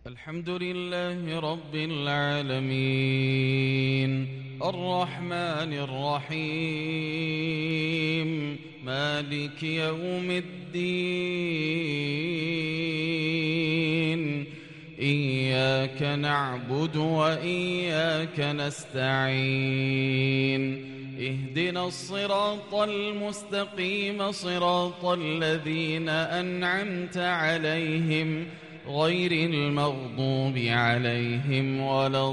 الحمد لله رب العالمين الرحمن الرحيم مالك يوم الدين إياك نعبد وإياك نستعين اهدنا الصراط المستقيم صراط الذين أنعمت عليهم غير المغضوب عليهم ولا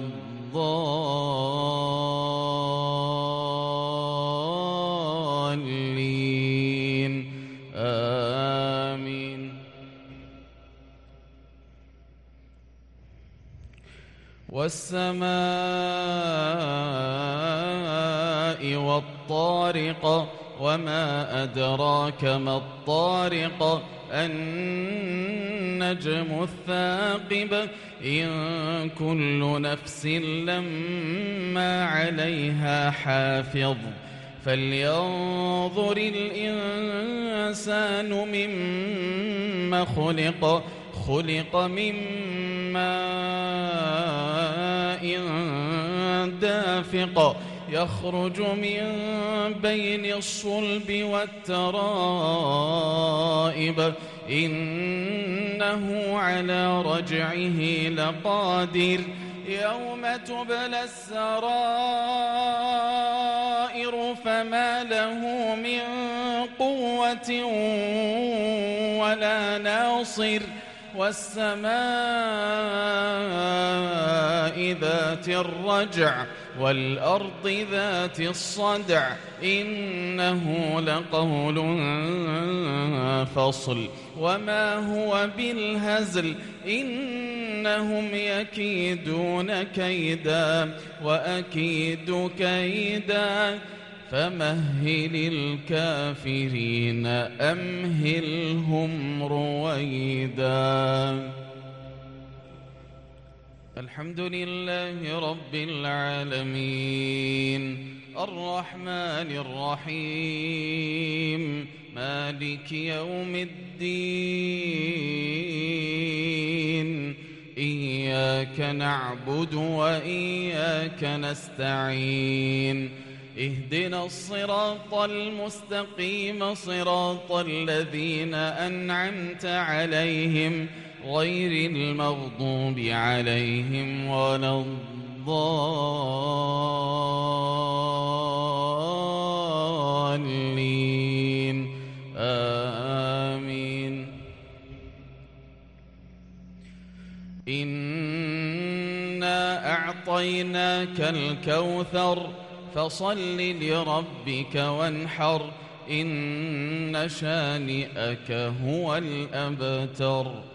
الضالين آمين. والسماء والطارق وما أدراك ما الطارق النجم الثاقب إن كل نفس لما عليها حافظ فلينظر الإنسان مما خلق من ماء دافق يخرج من بين الصلب والترائب إنه على رجعه لقادر يوم تبلى السرائر فما له من قوة ولا ناصر والسماء ذات الرجع والأرض ذات الصدع إنه لقول فصل وما هو بالهزل إنهم يكيدون كيدا وأكيد كيدا فمهل الكافرين أمهلهم رويدا. الحمد لله رب العالمين الرحمن الرحيم مالك يوم الدين إياك نعبد وإياك نستعين اهدنا الصراط المستقيم صراط الذين أنعمت عليهم غير المغضوب عليهم ولا الضالين آمين. إنا أعطيناك الكوثر فصل لربك وانحر إن شانئك هو الأبتر.